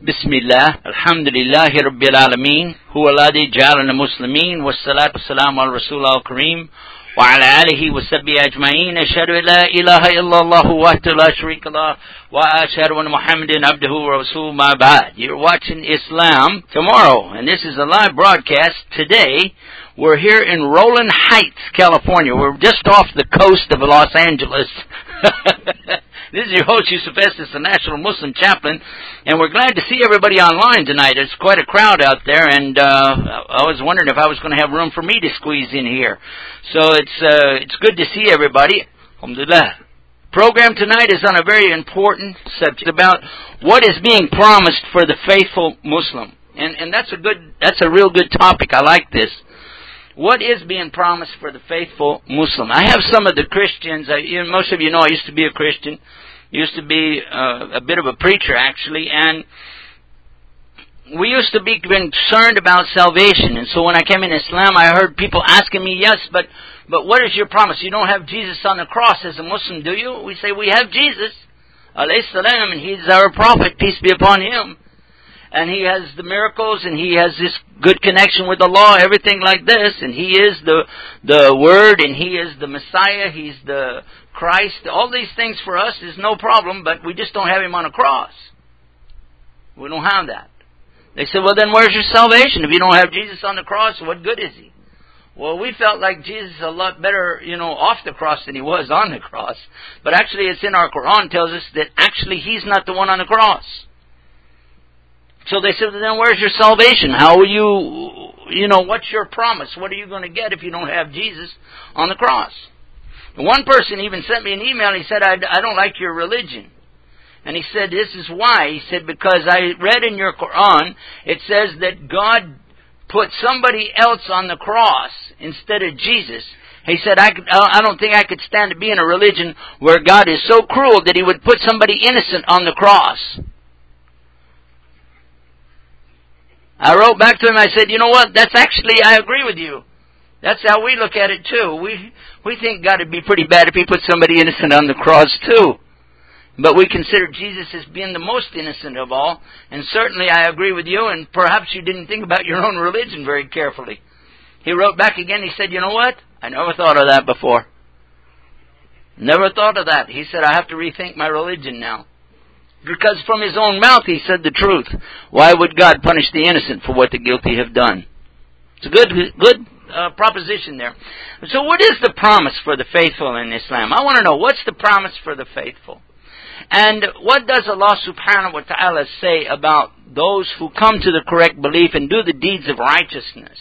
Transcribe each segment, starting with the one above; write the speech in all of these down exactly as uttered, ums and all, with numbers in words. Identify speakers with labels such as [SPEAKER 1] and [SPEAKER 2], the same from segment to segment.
[SPEAKER 1] بسم الله الحمد لله رب العالمين هو الذي جعلنا مسلمين والصلاة والسلام على رسول الله الكريم وعلى آله وصحبه أجمعين أشهد أن لا إله إلا الله وحده لا شريك له وأشهد أن محمدا عبده ورسوله ما بعد. You're watching Islam Tomorrow, and this is a live broadcast. Today we're here in Rowland Heights, California. We're just off the coast of Los Angeles. This is your host, Yusuf Estes, the National Muslim Chaplain, and we're glad to see everybody online tonight. There's quite a crowd out there, and uh, I was wondering if I was going to have room for me to squeeze in here. So it's uh, it's good to see everybody. Alhamdulillah. Program tonight is on a very important subject about what is being promised for the faithful Muslim, and and that's a good that's a real good topic. I like this. What is being promised for the faithful Muslim? I have some of the Christians, I, you know, most of you know I used to be a Christian, used to be uh, a bit of a preacher actually, and we used to be concerned about salvation. And so when I came in Islam, I heard people asking me, yes, but, but what is your promise? You don't have Jesus on the cross as a Muslim, do you? We say, we have Jesus, alayhi salam, and he's our prophet, peace be upon him. And he has the miracles, and he has this good connection with Allah, everything like this, and he is the the Word, and he is the Messiah, he's the Christ. All these things for us is no problem, but we just don't have him on a cross. We don't have that. They said, well then where's your salvation? If you don't have Jesus on the cross, what good is he? Well, we felt like Jesus is a lot better, you know, off the cross than he was on the cross. But actually it's in our Quran, tells us that actually he's not the one on the cross. So they said, then where's your salvation? How will you, you know, what's your promise? What are you going to get if you don't have Jesus on the cross? And one person even sent me an email. He said, I, I don't like your religion. And he said, this is why. He said, because I read in your Quran, it says that God put somebody else on the cross instead of Jesus. He said, I, I don't think I could stand to be in a religion where God is so cruel that he would put somebody innocent on the cross. I wrote back to him, I said, you know what, that's actually, I agree with you. That's how we look at it too. We we think God would be pretty bad if he put somebody innocent on the cross too. But we consider Jesus as being the most innocent of all. And certainly I agree with you, and perhaps you didn't think about your own religion very carefully. He wrote back again, he said, you know what, I never thought of that before. Never thought of that. He said, I have to rethink my religion now. Because from his own mouth he said the truth. Why would God punish the innocent for what the guilty have done? It's a good good uh, proposition there. So what is the promise for the faithful in Islam? I want to know, what's the promise for the faithful? And what does Allah subhanahu wa ta'ala say about those who come to the correct belief and do the deeds of righteousness?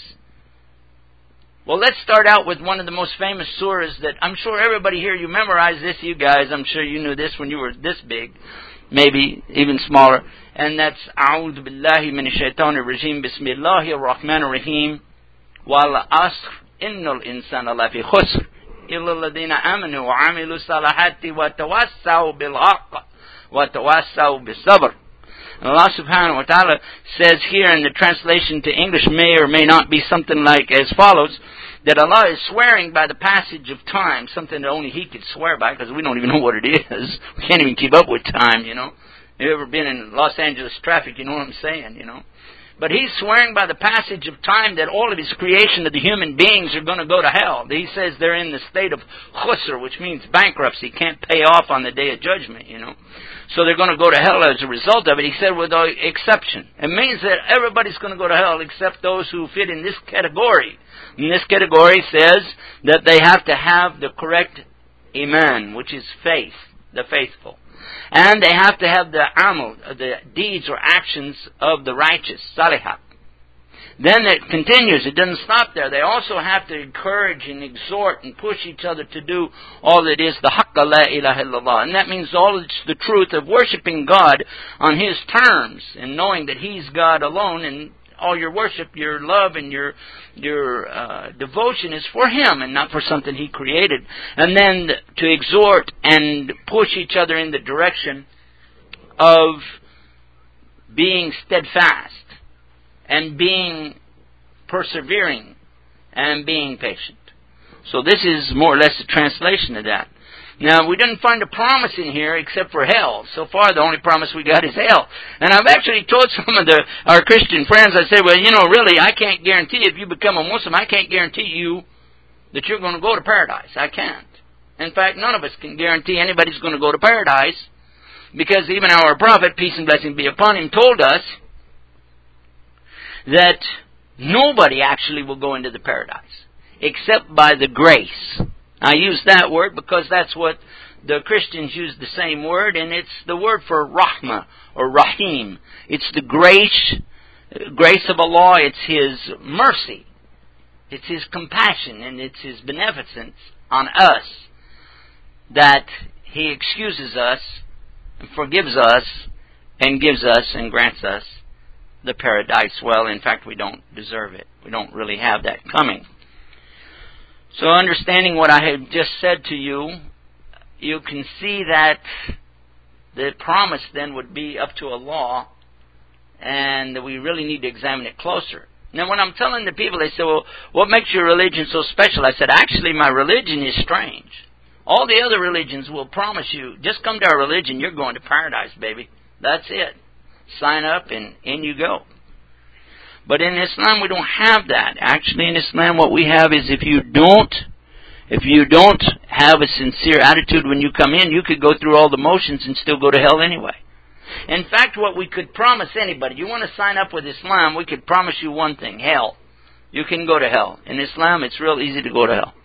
[SPEAKER 1] Well, let's start out with one of the most famous surahs that I'm sure everybody here, you memorized this, you guys, I'm sure you knew this when you were this big. Maybe even smaller, and that's A'udhu Billahi Minash Shaitanir Rajim Bismillahir Rahmanir Rahim Wal Asr Innal Insana Lafi Khusr Illa Alladhina Amanu Wa Amilu Salahati Wa Tawassaw Bil Haqq Wa Tawassaw Bis Sabr. Allah subhanahu wa ta'ala says here, in the translation to English may or may not be something like as follows, that Allah is swearing by the passage of time, something that only He could swear by, because we don't even know what it is. We can't even keep up with time, you know. If you've ever been in Los Angeles traffic, you know what I'm saying, you know. But He's swearing by the passage of time that all of His creation of the human beings are going to go to hell. He says they're in the state of khusr, which means bankruptcy, can't pay off on the day of judgment, you know. So they're going to go to hell as a result of it. He said with an exception. It means that everybody's going to go to hell except those who fit in this category. And this category says that they have to have the correct iman, which is faith, the faithful. And they have to have the amal, the deeds or actions of the righteous, salihat. Then it continues, it doesn't stop there. They also have to encourage and exhort and push each other to do all that is the haqqa la ilaha illallah. And that means all it's the truth of worshiping God on His terms and knowing that He's God alone, and all your worship, your love, and your your uh, devotion is for Him and not for something He created. And then to exhort and push each other in the direction of being steadfast and being persevering and being patient. So this is more or less a translation of that. Now, we didn't find a promise in here except for hell. So far, the only promise we got is hell. And I've actually told some of the our Christian friends, I said, well, you know, really, I can't guarantee if you become a Muslim, I can't guarantee you that you're going to go to paradise. I can't. In fact, none of us can guarantee anybody's going to go to paradise, because even our prophet, peace and blessing be upon him, told us that nobody actually will go into the paradise except by the grace. I use that word because that's what the Christians use, the same word, and it's the word for rahmah or rahim. It's the grace, grace of Allah. It's His mercy. It's His compassion, and it's His beneficence on us that He excuses us and forgives us and gives us and grants us the paradise. Well, in fact, we don't deserve it. We don't really have that coming. So understanding what I have just said to you, you can see that the promise then would be up to Allah, and we really need to examine it closer. Now, when I'm telling the people, they say, well, what makes your religion so special? I said, actually, my religion is strange. All the other religions will promise you, just come to our religion, you're going to paradise, baby. That's it. Sign up and in you go. But in Islam, we don't have that. Actually, in Islam, what we have is if you don't, if you don't have a sincere attitude when you come in, you could go through all the motions and still go to hell anyway. In fact, what we could promise anybody, you want to sign up with Islam, we could promise you one thing, hell. You can go to hell. In Islam, it's real easy to go to hell.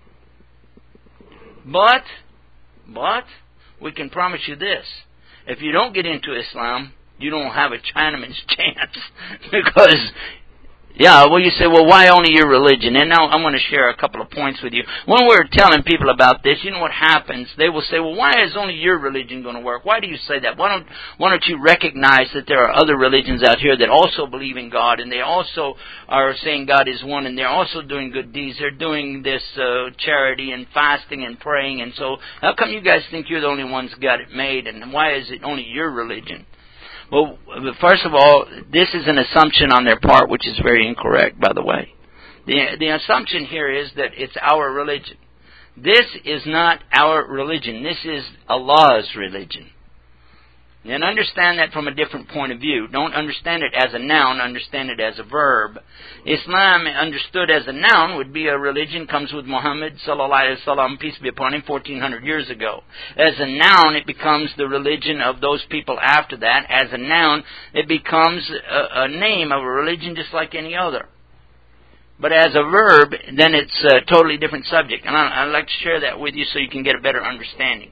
[SPEAKER 1] But, but, we can promise you this. If you don't get into Islam, you don't have a Chinaman's chance. Because, yeah, well, you say, well, why only your religion? And now I'm going to share a couple of points with you. When we're telling people about this, you know what happens? They will say, well, why is only your religion going to work? Why do you say that? Why don't, why don't you recognize that there are other religions out here that also believe in God, and they also are saying God is one, and they're also doing good deeds. They're doing this uh, charity and fasting and praying, and so how come you guys think you're the only ones who got it made, and why is it only your religion? Well, first of all, this is an assumption on their part, which is very incorrect, by the way. The, the assumption here is that it's our religion. This is not our religion. This is Allah's religion. And understand that from a different point of view. Don't understand it as a noun, understand it as a verb. Islam, understood as a noun, would be a religion, comes with Muhammad, sallallahu alaihi wasallam, peace be upon him, fourteen hundred years ago. As a noun, it becomes the religion of those people after that. As a noun, it becomes a, a name of a religion just like any other. But as a verb, then it's a totally different subject. And I, I'd like to share that with you so you can get a better understanding.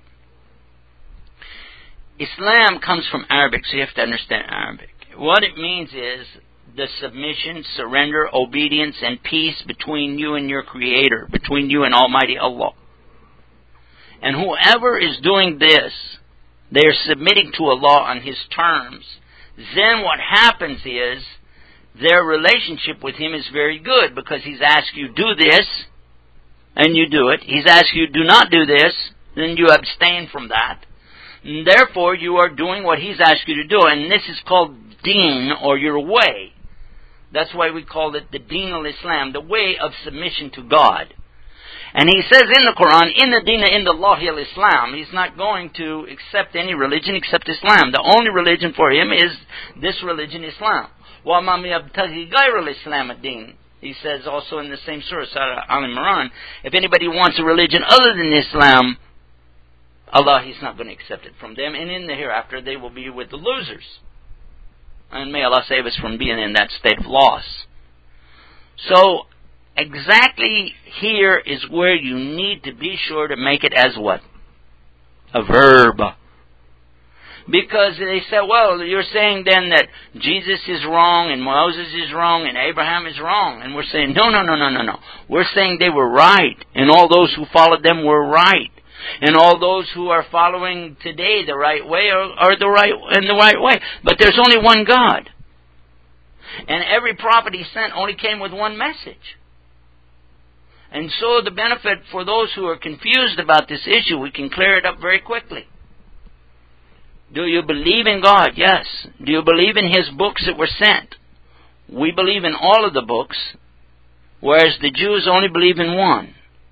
[SPEAKER 1] Islam comes from Arabic, so you have to understand Arabic. What it means is the submission, surrender, obedience, and peace between you and your Creator, between you and Almighty Allah. And whoever is doing this, they are submitting to Allah on His terms. Then what happens is their relationship with Him is very good, because He's asked you, do this, and you do it. He's asked you, do not do this, then you abstain from that. And therefore, you are doing what He's asked you to do. And this is called deen, or your way. That's why we call it the deen al-Islam, the way of submission to God. And He says in the Quran, in the deen in the Allahi al-Islam, He's not going to accept any religion except Islam. The only religion for Him is this religion, Islam. وَمَا يَبْتَغِي غَيْرَ الْإِسْلَامَ الدِّينِ. He says also in the same surah, Surah Al-Imran, if anybody wants a religion other than Islam, Allah, He's not going to accept it from them. And in the hereafter, they will be with the losers. And may Allah save us from being in that state of loss. So, exactly here is where you need to be sure to make it as what? A verb. Because they say, well, you're saying then that Jesus is wrong, and Moses is wrong, and Abraham is wrong. And we're saying, no, no, no, no, no, no. We're saying they were right, and all those who followed them were right. And all those who are following today the right way are, are the right in the right way. But there's only one God. And every prophet He sent only came with one message. And so the benefit for those who are confused about this issue, we can clear it up very quickly. Do you believe in God? Yes. Do you believe in His books that were sent? We believe in all of the books, whereas the Jews only believe in one.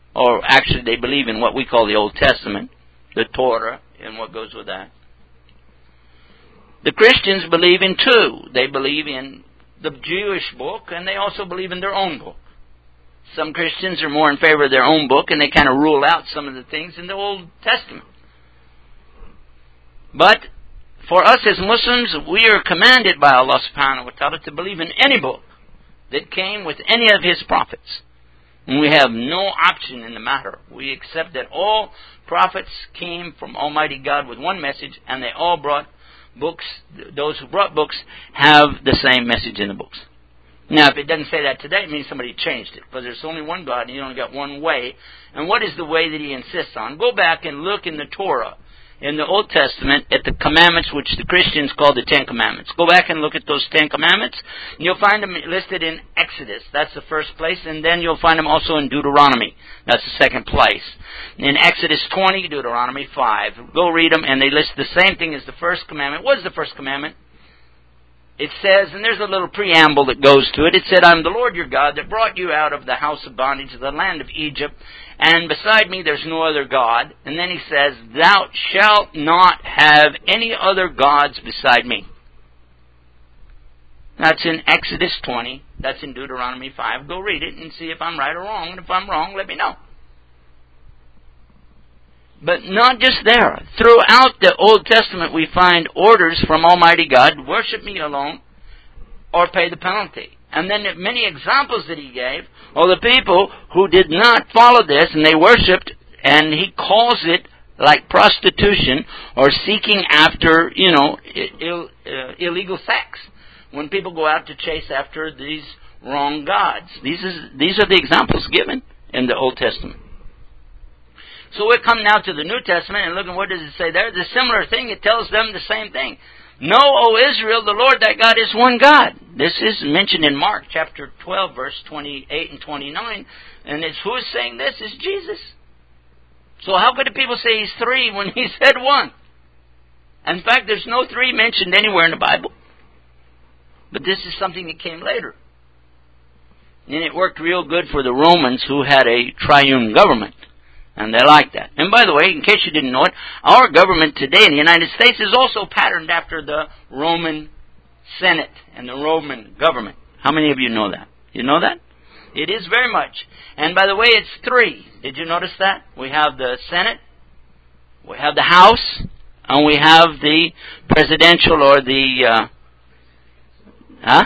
[SPEAKER 1] Or actually they believe in what we call the Old Testament, the Torah, and what goes with that. The Christians believe in two. They believe in the Jewish book, and they also believe in their own book. Some Christians are more in favor of their own book, and they kind of rule out some of the things in the Old Testament. But for us as Muslims, we are commanded by Allah subhanahu wa ta'ala to believe in any book that came with any of His prophets. And we have no option in the matter. We accept that all prophets came from Almighty God with one message, and they all brought books. Those who brought books have the same message in the books. Now, if it doesn't say that today, it means somebody changed it. Because there's only one God, and you only got one way. And what is the way that He insists on? Go back and look in the Torah, in the Old Testament, at the commandments which the Christians call the Ten Commandments. Go back and look at those Ten Commandments. And you'll find them listed in Exodus. That's the first place. And then you'll find them also in Deuteronomy. That's the second place. In Exodus twenty, Deuteronomy five. Go read them, and they list the same thing as the first commandment. What is the first commandment? It says, and there's a little preamble that goes to it, it said, I'm the Lord your God that brought you out of the house of bondage, of the land of Egypt, and beside me there's no other God. And then He says, thou shalt not have any other gods beside me. That's in Exodus twenty. That's in Deuteronomy five. Go read it and see if I'm right or wrong. And if I'm wrong, let me know. But not just there. Throughout the Old Testament we find orders from Almighty God, worship me alone or pay the penalty. And then many examples that He gave are the people who did not follow this and they worshipped, and He calls it like prostitution or seeking after, you know, Ill, uh, illegal sex. When people go out to chase after these wrong gods. These, is, these are the examples given in the Old Testament. So we come now to the New Testament, and look at what does it say there. The similar thing, it tells them the same thing. Know, O Israel, the Lord thy God is one God. This is mentioned in Mark chapter twelve, verse twenty-eight and twenty-nine. And it's who is saying this? Is Jesus. So how could the people say He's three when He said one? In fact, there's no three mentioned anywhere in the Bible. But this is something that came later. And it worked real good for the Romans, who had a triune government. And they like that. And by the way, in case you didn't know it, our government today in the United States is also patterned after the Roman Senate and the Roman government. How many of you know that? You know that? It is very much. And by the way, it's three. Did you notice that? We have the Senate, we have the House, and we have the presidential or the... Uh, huh?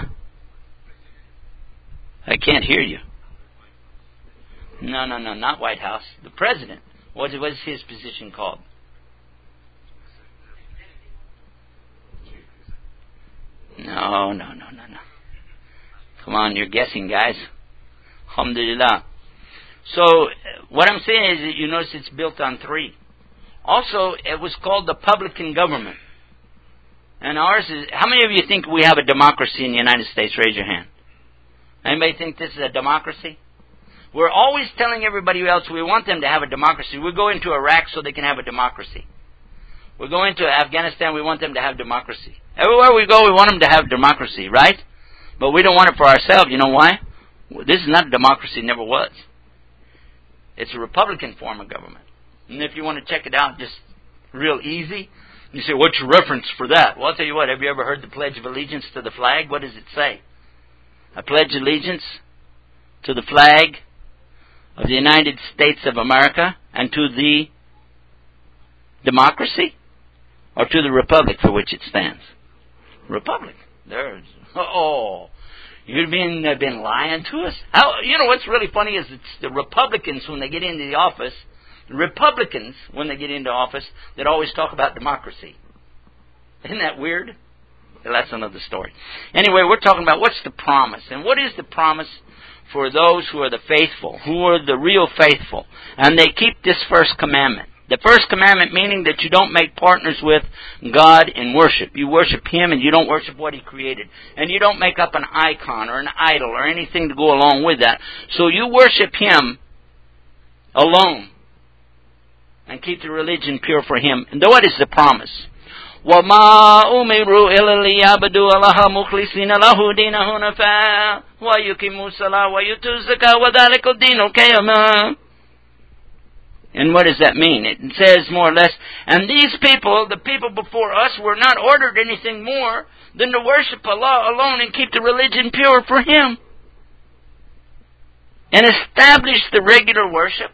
[SPEAKER 1] I can't hear you. No, no, no, not White House. The president. What is his position called? No, no, no, no, no. Come on, you're guessing, guys. Alhamdulillah. So, what I'm saying is that you notice it's built on three. Also, it was called the publican government. And ours is, how many of you think we have a democracy in the United States? Raise your hand. Anybody think this is a democracy? We're always telling everybody else we want them to have a democracy. We go into Iraq so they can have a democracy. We go into Afghanistan, we want them to have democracy. Everywhere we go, we want them to have democracy, right? But we don't want it for ourselves. You know why? This is not a democracy, it never was. It's a Republican form of government. And if you want to check it out, just real easy, you say, what's your reference for that? Well, I'll tell you what, have you ever heard the Pledge of Allegiance to the flag? What does it say? I pledge allegiance to the flag of the United States of America and to the democracy, or to the republic for which it stands? Republic. There's, oh, you've been, uh, been lying to us? How, you know what's really funny is it's the Republicans when they get into the office, the Republicans when they get into office, that always talk about democracy. Isn't that weird? Well, that's another story. Anyway, we're talking about what's the promise. And what is the promise for those who are the faithful, who are the real faithful? And they keep this first commandment. The first commandment meaning that you don't make partners with God in worship. You worship Him and you don't worship what He created. And you don't make up an icon or an idol or anything to go along with that. So you worship Him alone and keep the religion pure for Him. And what is the promise? وَمَا أُمِرُوا إِلَّا لِيَعْبُدُوا اللَّهَ مُخْلِصِينَ لَهُ دِينَهُ حُنَفَاءَ وَيُقِيمُوا الصَّلَاةَ وَيُؤْتُوا الزَّكَاةَ وَذَلِكَ الدِّينُ الْقَيِّمُ. And what does that mean? It says more or less, and these people, the people before us, were not ordered anything more than to worship Allah alone and keep the religion pure for Him. And establish the regular worship.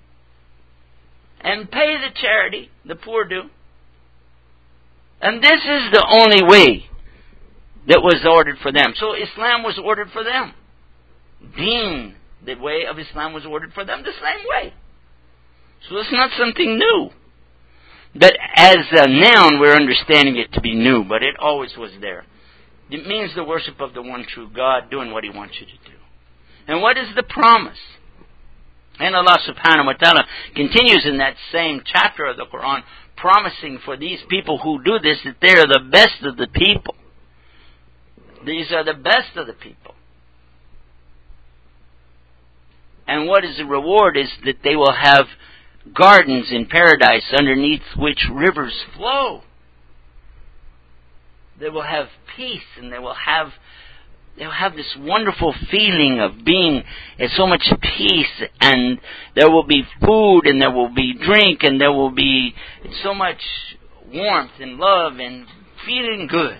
[SPEAKER 1] And pay the charity, the poor do. And this is the only way that was ordered for them. So Islam was ordered for them. Deen, the way of Islam, was ordered for them the same way. So it's not something new. But as a noun, we're understanding it to be new, but it always was there. It means the worship of the one true God, doing what He wants you to do. And what is the promise? And Allah subhanahu wa ta'ala continues in that same chapter of the Quran, promising for these people who do this that they are the best of the people. These are the best of the people. And what is the reward is that they will have gardens in paradise underneath which rivers flow. They will have peace, and they will have they'll have this wonderful feeling of being at so much peace, and there will be food, and there will be drink, and there will be so much warmth and love and feeling good.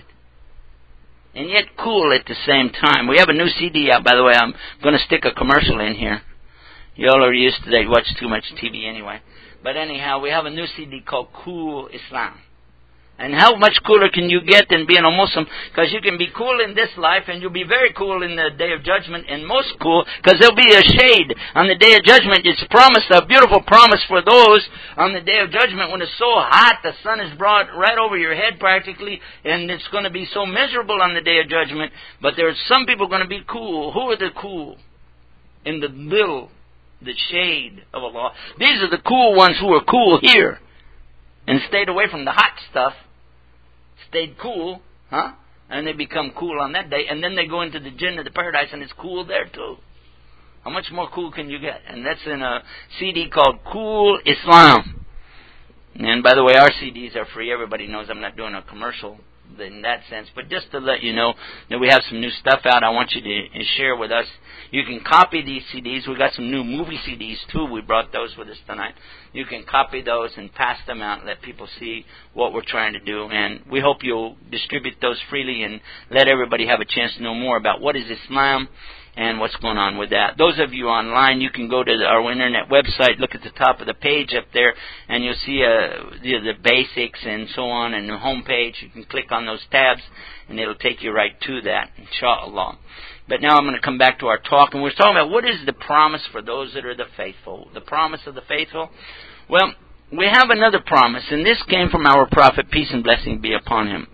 [SPEAKER 1] And yet cool at the same time. We have a new C D out, by the way. I'm going to stick a commercial in here. Y'all are used to that. You watch too much T V anyway. But anyhow, we have a new C D called Cool Islam. And how much cooler can you get than being a Muslim? Because you can be cool in this life, and you'll be very cool in the Day of Judgment, and most cool, because there'll be a shade on the Day of Judgment. It's promised, a beautiful promise for those on the Day of Judgment when it's so hot, the sun is brought right over your head practically, and it's going to be so miserable on the Day of Judgment. But there's some people going to be cool. Who are the cool? In the middle, the shade of Allah. These are the cool ones who are cool here and stayed away from the hot stuff, stayed cool, huh? And they become cool on that day, and then they go into the Jannah, the paradise, and it's cool there too. How much more cool can you get? And that's in a C D called Cool Islam. And by the way, our C Ds are free. Everybody knows I'm not doing a commercial in that sense, but just to let you know that we have some new stuff out I want you to share with us. You can copy these C Ds. We got some new movie C Ds too. We brought those with us tonight. You can copy those and pass them out and let people see what we're trying to do. And we hope you'll distribute those freely and let everybody have a chance to know more about what is Islam and what's going on with that. Those of you online, you can go to the, our internet website, look at the top of the page up there, and you'll see uh, the, the basics and so on, and the home page. You can click on those tabs, and it'll take you right to that, inshallah. But now I'm going to come back to our talk, and we're talking about what is the promise for those that are the faithful. The promise of the faithful? Well, we have another promise, and this came from our Prophet, peace and blessing be upon him.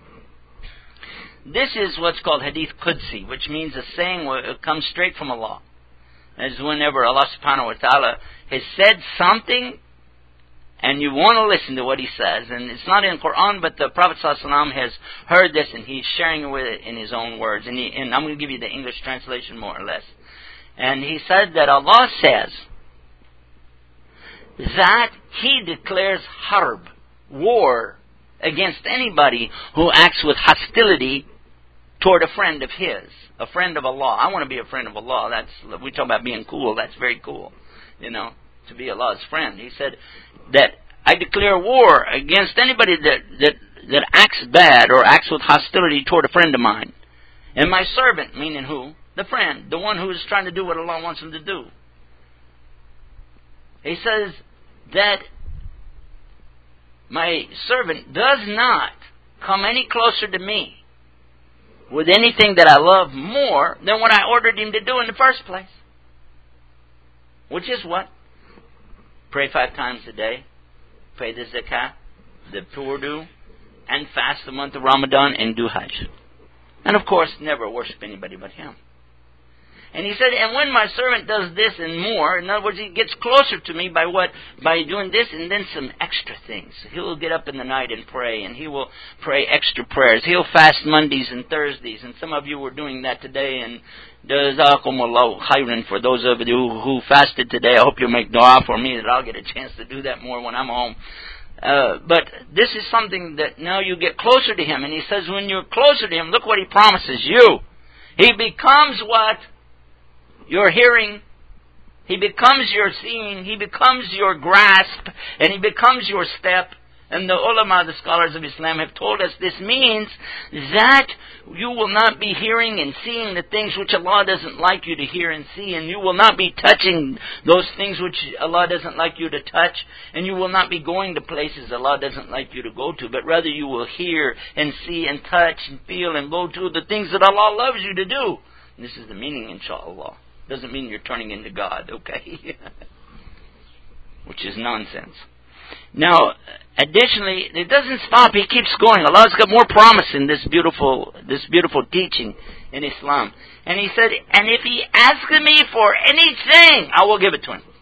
[SPEAKER 1] This is what's called Hadith Qudsi, which means a saying that comes straight from Allah. As whenever Allah subhanahu wa ta'ala has said something, and you want to listen to what He says, and it's not in Quran, but the Prophet sallallahu alaihi wasallam has heard this, and he's sharing it with it in his own words. And, he, and I'm going to give you the English translation more or less. And he said that Allah says that He declares harb, war, against anybody who acts with hostility toward a friend of His, a friend of Allah. I want to be a friend of Allah. That's, we talk about being cool. That's very cool, you know, to be Allah's friend. He said that I declare war against anybody that, that, that acts bad or acts with hostility toward a friend of mine. And my servant, meaning who? The friend, the one who is trying to do what Allah wants him to do. He says that my servant does not come any closer to me with anything that I love more than what I ordered him to do in the first place. Which is what? Pray five times a day, pay the zakat, the poor do, and fast the month of Ramadan and do Hajj. And of course, never worship anybody but Him. And he said, and when my servant does this and more, in other words, he gets closer to me by what? By doing this and then some extra things. He'll get up in the night and pray, and he will pray extra prayers. He'll fast Mondays and Thursdays, and some of you were doing that today, and jazakumullahu khairan for those of you who fasted today. I hope you'll make dua for me that I'll get a chance to do that more when I'm home. Uh, but this is something that now you get closer to Him, and He says when you're closer to Him, look what He promises you. He becomes what? Your hearing, He becomes your seeing, He becomes your grasp, and He becomes your step. And the ulama, the scholars of Islam, have told us this means that you will not be hearing and seeing the things which Allah doesn't like you to hear and see, and you will not be touching those things which Allah doesn't like you to touch, and you will not be going to places Allah doesn't like you to go to, but rather you will hear and see and touch and feel and go to the things that Allah loves you to do. And this is the meaning, inshallah. Doesn't mean you're turning into God, okay? Which is nonsense. Now, additionally, it doesn't stop. He keeps going. Allah's got more promise in this beautiful, this beautiful teaching in Islam. And He said, and if he asks me for anything, I will give it to him.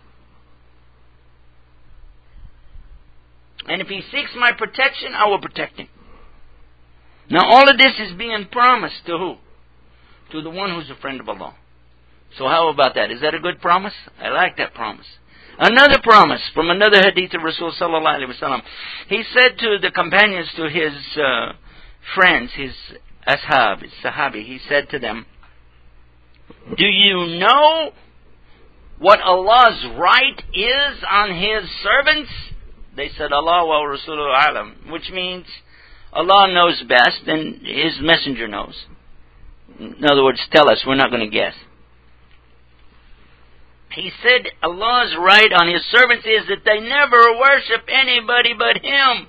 [SPEAKER 1] And if he seeks my protection, I will protect him. Now, all of this is being promised to who? To the one who's a friend of Allah. So how about that? Is that a good promise? I like that promise. Another promise from another hadith of Rasul sallallahu alaihi wasallam. He said to the companions, to his uh, friends, his ashab, his sahabi, he said to them, do you know what Allah's right is on His servants? They said, Allah wa Rasuluhu alam, which means Allah knows best and His messenger knows. In other words, tell us, we're not going to guess. He said Allah's right on His servants is that they never worship anybody but Him.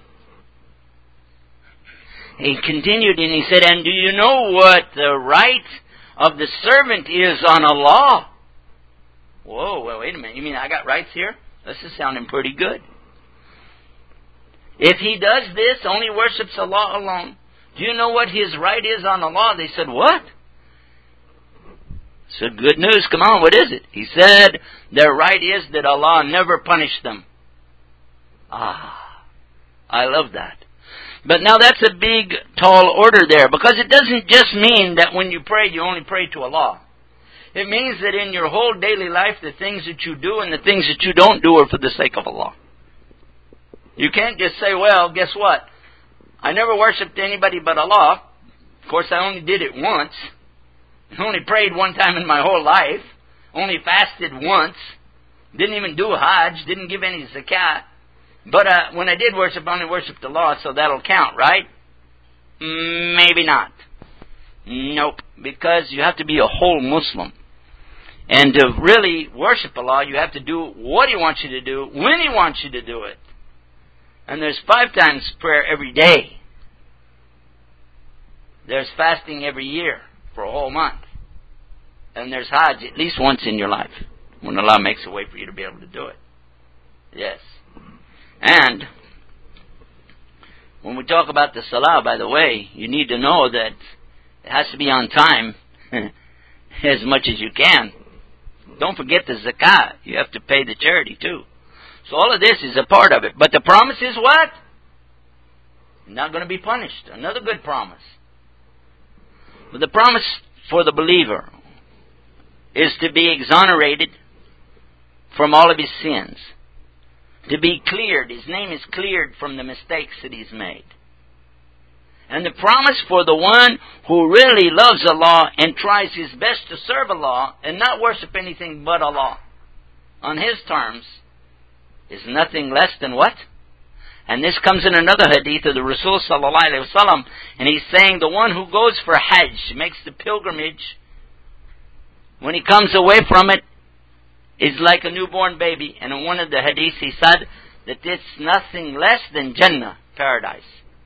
[SPEAKER 1] He continued and he said, and do you know what the right of the servant is on Allah? Whoa, well, wait a minute. You mean I got rights here? This is sounding pretty good. If he does this, only worships Allah alone, do you know what his right is on Allah? They said, what? Said, good news, come on, what is it? He said, their right is that Allah never punished them. Ah, I love that. But now that's a big, tall order there, because it doesn't just mean that when you pray, you only pray to Allah. It means that in your whole daily life, the things that you do and the things that you don't do are for the sake of Allah. You can't just say, well, guess what? I never worshipped anybody but Allah. Of course, I only did it once. I only prayed one time in my whole life. Only fasted once. Didn't even do Hajj. Didn't give any zakat. But uh, when I did worship, I only worshipped Allah, so that'll count, right? Maybe not. Nope. Because you have to be a whole Muslim. And to really worship Allah, you have to do what He wants you to do, when He wants you to do it. And there's five times prayer every day. There's fasting every year for a whole month. And there's Hajj at least once in your life, when Allah makes a way for you to be able to do it. Yes. And when we talk about the Salah, by the way, you need to know that it has to be on time as much as you can. Don't forget the Zakat. You have to pay the charity too. So all of this is a part of it. But the promise is what? You're not going to be punished. Another good promise. But the promise for the believer is to be exonerated from all of his sins. To be cleared. His name is cleared from the mistakes that he's made. And the promise for the one who really loves Allah and tries his best to serve Allah and not worship anything but Allah on His terms is nothing less than what? And this comes in another hadith of the Rasul sallallahu alaihi wasallam, and he's saying the one who goes for Hajj, makes the pilgrimage, when he comes away from it, is like a newborn baby. And in one of the hadiths he said that it's nothing less than Jannah, paradise.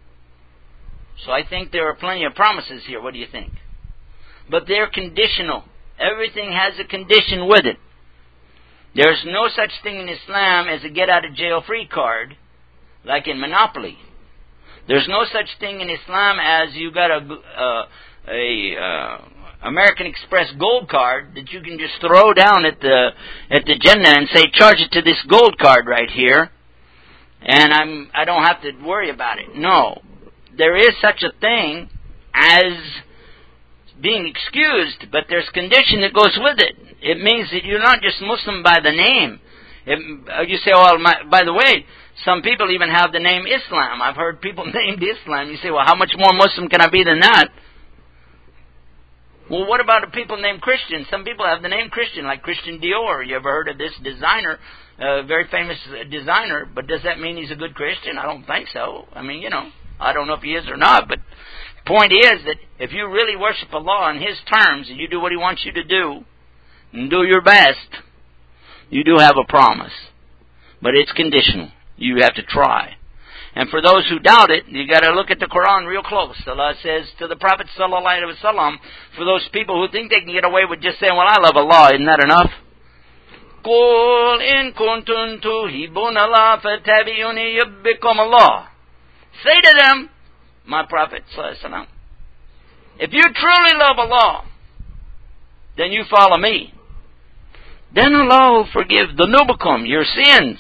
[SPEAKER 1] So I think there are plenty of promises here. What do you think? But they're conditional. Everything has a condition with it. There's no such thing in Islam as a get-out-of-jail-free card, like in Monopoly. There's no such thing in Islam as you got a, uh, a uh, American Express gold card that you can just throw down at the at the Jannah and say, charge it to this gold card right here, and I'm I don't have to worry about it. No, there is such a thing as being excused, but there's condition that goes with it. It means that you're not just Muslim by the name. It, uh, you say, well, my, by the way, some people even have the name Islam. I've heard people named Islam. You say, well, how much more Muslim can I be than that? Well, what about the people named Christian? Some people have the name Christian, like Christian Dior. You ever heard of this designer, a uh, very famous designer? But does that mean he's a good Christian? I don't think so. I mean, you know, I don't know if he is or not. But the point is that if you really worship Allah on His terms and you do what He wants you to do and do your best, you do have a promise. But it's conditional. You have to try. And for those who doubt it, you got to look at the Quran real close. Allah says to the Prophet sallallahu alaihi wasallam, for those people who think they can get away with just saying, "Well, I love Allah," isn't that enough? Qul in kuntum tuhibbuna Allah fattabi'uni yuhibbukum Allah. Say to them, my Prophet sallallahu alaihi wasallam, if you truly love Allah, then you follow me. Then Allah will forgive dhunubakum, your sins.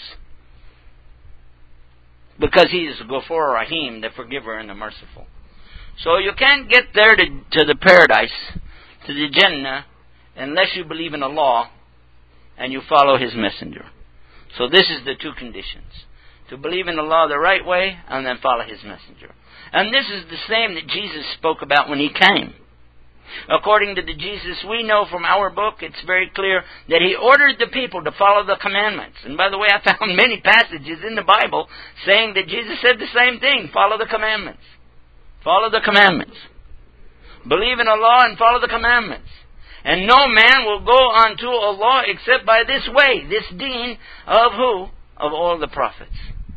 [SPEAKER 1] Because He is Ghafur Rahim, the forgiver and the merciful. So you can't get there to, to the paradise, to the Jannah, unless you believe in Allah and you follow His messenger. So this is the two conditions. To believe in Allah the right way and then follow His messenger. And this is the same that Jesus spoke about when He came. According to the Jesus we know from our book, it's very clear that He ordered the people to follow the commandments. And by the way, I found many passages in the Bible saying that Jesus said the same thing. Follow the commandments. Follow the commandments. Believe in Allah and follow the commandments. And no man will go unto Allah except by this way, this deen of who? Of all the prophets.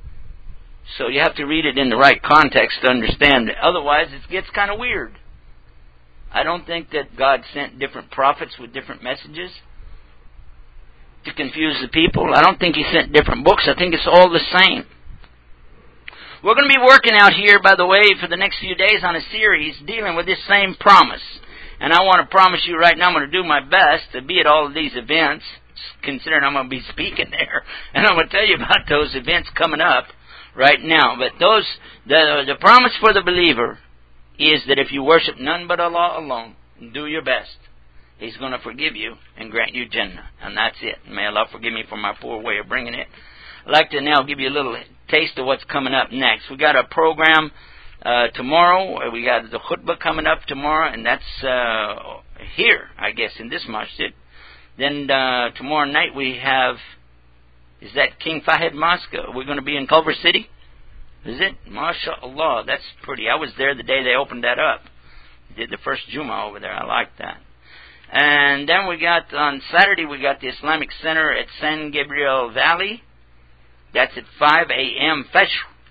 [SPEAKER 1] So you have to read it in the right context to understand it. Otherwise, it gets kind of weird. I don't think that God sent different prophets with different messages to confuse the people. I don't think He sent different books. I think it's all the same. We're going to be working out here, by the way, for the next few days on a series dealing with this same promise. And I want to promise you right now I'm going to do my best to be at all of these events, considering I'm going to be speaking there. And I'm going to tell you about those events coming up right now. But those, the, the promise for the believer is that if you worship none but Allah alone, do your best, He's going to forgive you and grant you Jannah. And that's it. May Allah forgive me for my poor way of bringing it. I'd like to now give you a little taste of what's coming up next. We got a program uh, tomorrow. We got the khutbah coming up tomorrow, and that's uh, here, I guess, in this masjid. Then uh, tomorrow night we have, is that King Fahd Mosque? We're going to be in Culver City. Is it? MashaAllah, that's pretty. I was there the day they opened that up. Did the first Jummah over there. I like that. And then we got, on Saturday, we got the Islamic Center at San Gabriel Valley. That's at five a.m. Fajr.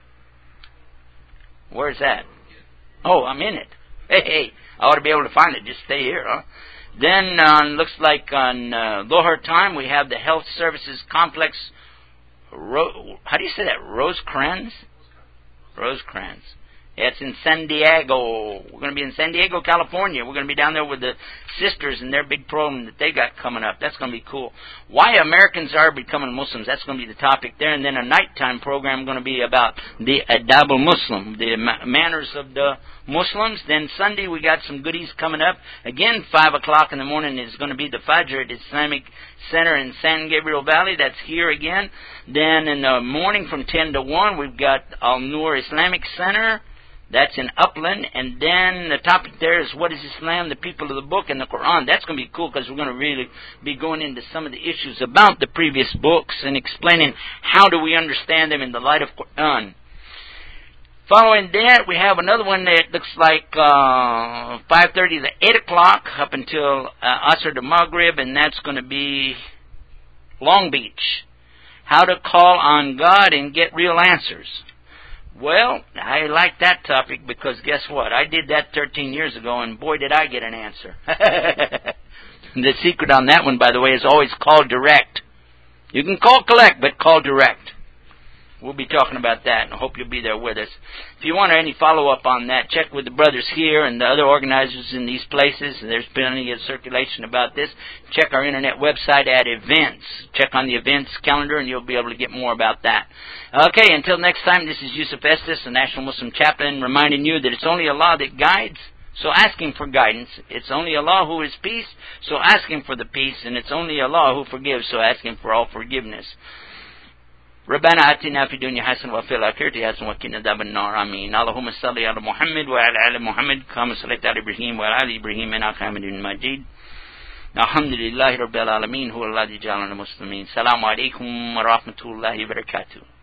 [SPEAKER 1] Where's that? Oh, I'm in it. Hey, hey, I ought to be able to find it. Just stay here, huh? Then, uh, looks like on uh, Dhuhr time, we have the Health Services Complex. Ro- How do you say that? Rosecrans? Rosecrans. Yeah, it's in San Diego. We're going to be in San Diego, California. We're going to be down there with the sisters and their big program that they got coming up. That's going to be cool. Why Americans are becoming Muslims. That's going to be the topic there. And then a nighttime program going to be about the Adab al-Muslim, the ma- manners of the Muslims. Then Sunday we got some goodies coming up. Again, five o'clock in the morning is going to be the Fajr at Islamic Center in San Gabriel Valley. That's here again. Then in the morning from ten to one, we've got Al-Nur Islamic Center. That's in Upland. And then the topic there is what is Islam, the people of the book, and the Quran. That's going to be cool because we're going to really be going into some of the issues about the previous books and explaining how do we understand them in the light of Quran. Following that, we have another one that looks like uh, five thirty to eight o'clock up until uh, Asr to Maghrib, and that's going to be Long Beach. How to call on God and get real answers. Well, I like that topic because guess what? I did that thirteen years ago, and boy, did I get an answer. The secret on that one, by the way, is always call direct. You can call collect, but call direct. We'll be talking about that, and I hope you'll be there with us. If you want any follow-up on that, check with the brothers here and the other organizers in these places. There's plenty of circulation about this. Check our internet website at events. Check on the events calendar, and you'll be able to get more about that. Okay, until next time, this is Yusuf Estes, the National Muslim Chaplain, reminding you that it's only Allah that guides, so ask Him for guidance. It's only Allah who is peace, so ask Him for the peace. And it's only Allah who forgives, so ask Him for all forgiveness. ربنا آتنا في الدنيا حسنة وفي الآخرة حسنة وقنا عذاب النار آمين اللهم صل على محمد وعلى آل محمد كما صليت على إبراهيم وعلى آل إبراهيم إنك حميد مجيد الحمد لله رب العالمين هو الذي جعلنا مسلمين السلام عليكم ورحمة الله وبركاته